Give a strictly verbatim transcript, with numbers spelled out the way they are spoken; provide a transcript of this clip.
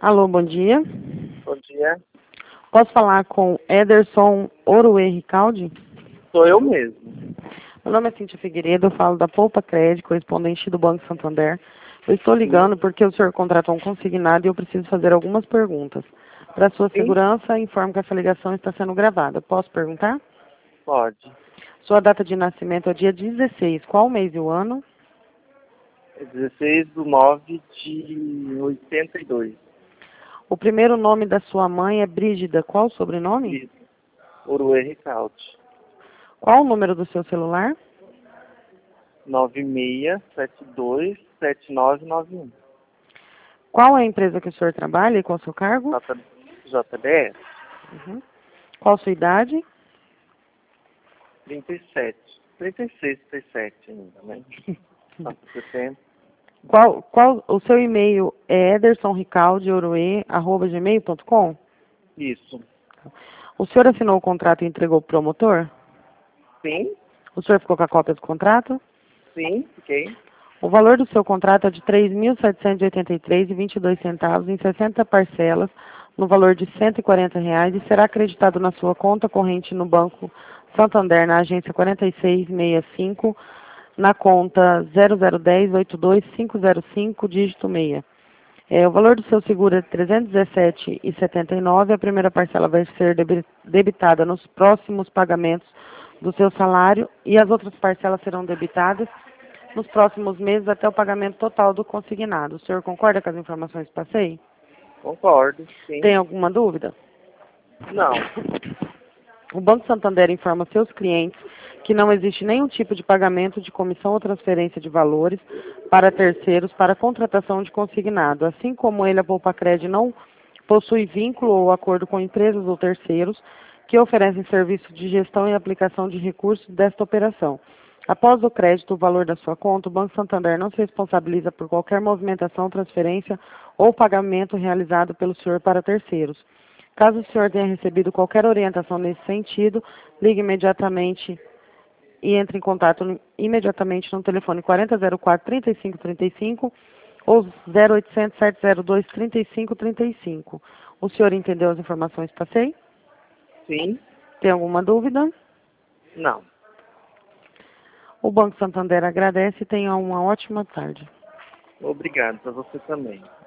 Alô, bom dia. Bom dia. Posso falar com Ederson Oruê Ricaldi? Sou eu mesmo. Meu nome é Cíntia Figueiredo, eu falo da Poupa Crédito, correspondente do Banco Santander. Eu estou ligando porque o senhor contratou um consignado e eu preciso fazer algumas perguntas. Para sua Sim? segurança, informo que essa ligação está sendo gravada. Posso perguntar? Pode. Sua data de nascimento é dia dezesseis. Qual o mês e o ano? É dezesseis de nove de oitenta e dois. O primeiro nome da sua mãe é Brígida. Qual o sobrenome? Isso. Uruê Recalde. Qual o número do seu celular? nove seis sete dois sete nove nove um. Qual é a empresa que o senhor trabalha e qual o seu cargo? J B S Uhum. Qual a sua idade? trinta e sete. trinta e seis, trinta e sete ainda, né? Tá, setembro. Qual, qual, o seu e-mail é ederson ricaldi oruê arroba gmail ponto com? Isso. O senhor assinou o contrato e entregou para o promotor? Sim? O senhor ficou com a cópia do contrato? Sim, fiquei. O valor do seu contrato é de três mil setecentos e oitenta e três reais e vinte e dois centavos em sessenta parcelas, no valor de cento e quarenta reais, e será acreditado na sua conta corrente no Banco Santander, na agência quatro seis seis cinco, na conta zero zero um zero oito dois cinco zero cinco, dígito seis. É, o valor do seu seguro é trezentos e dezessete reais e setenta e nove centavos. A primeira parcela vai ser debi- debitada nos próximos pagamentos do seu salário e as outras parcelas serão debitadas nos próximos meses até o pagamento total do consignado. O senhor concorda com as informações que passei? Concordo, sim. Tem alguma dúvida? Não. O Banco Santander informa seus clientes que não existe nenhum tipo de pagamento de comissão ou transferência de valores para terceiros para contratação de consignado. Assim como ele, a Poupacred não possui vínculo ou acordo com empresas ou terceiros que oferecem serviço de gestão e aplicação de recursos desta operação. Após o crédito, o valor da sua conta, o Banco Santander não se responsabiliza por qualquer movimentação, transferência ou pagamento realizado pelo senhor para terceiros. Caso o senhor tenha recebido qualquer orientação nesse sentido, ligue imediatamente e entre em contato imediatamente no telefone quarenta zero quatro trinta e cinco trinta e cinco ou zero oitocentos sete zero dois trinta e cinco trinta e cinco. O senhor entendeu as informações que passei? Sim? Tem alguma dúvida? Não. O Banco Santander agradece e tenha uma ótima tarde. Obrigado, para você também.